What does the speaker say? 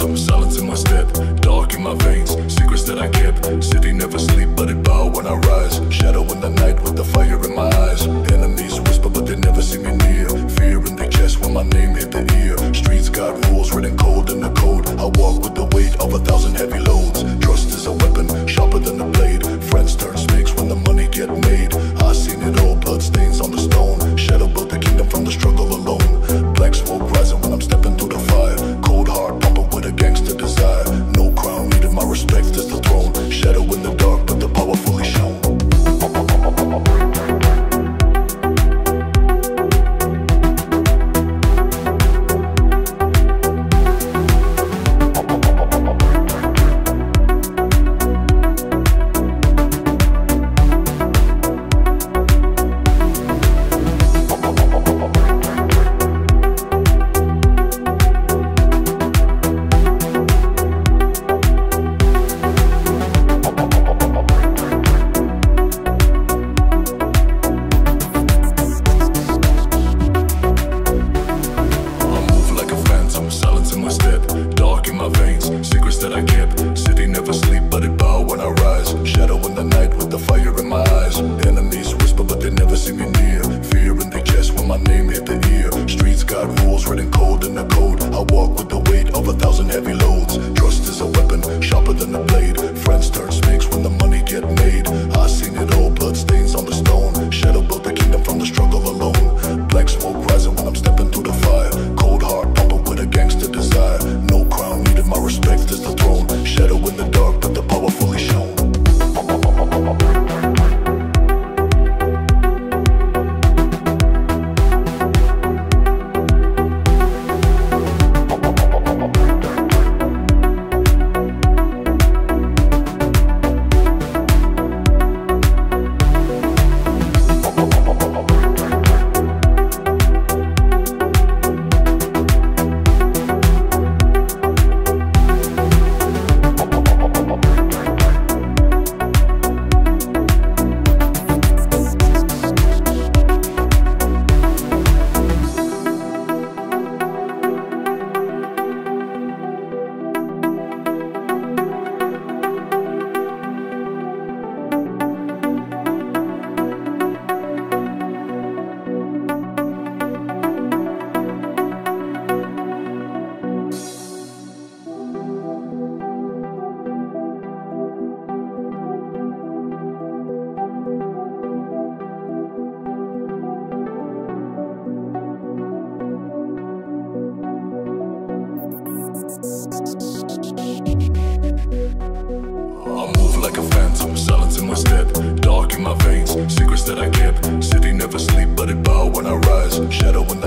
phantom, silence in my step, dark in my veins, secrets that I kept. City never sleep, but it bow when I rise. Shadow in the night with the fire in my eyes. Enemies whisper, but they never see me near. Fear in their chest when my name hit the ear. Streets got rules written cold in the code. I walk with the weight of 1,000 heavy loads. Trust is a weapon, sharper than a blade. Friends turn snakes when the money get made. I seen it all, blood stains on the stone. Shadow built the kingdom from the struggle alone. Black smoke rising when I'm stepping through the fire. Cold heart pumping with a gangster desire. No crown needed, my respect is the throne. Shadow in the dark, but the power fully shown. That I kept. City never sleep, but it bow when I rise. Shadow in the night with the fire in my eyes. Enemies whisper, but they never see me near. Fear in their chest when my name hit the ear. Streets got rules written cold in the code. I walk with the weight of 1,000 heavy loads. Trust is a weapon, sharper than a blade. Friends turn snakes when the money get made. I seen it all, blood stains on the stone. Shadow built the kingdom from the struggle alone. Black smoke rising when I'm stepping through the fire. Cold heart pumping with a gangster desire. No crown needed, my respect is the throne. Shadow in the dark, but the power fully shown. I move like a phantom, silence in my step, dark in my veins, secrets that I kept. City never sleep, but it bow when I rise. Shadow in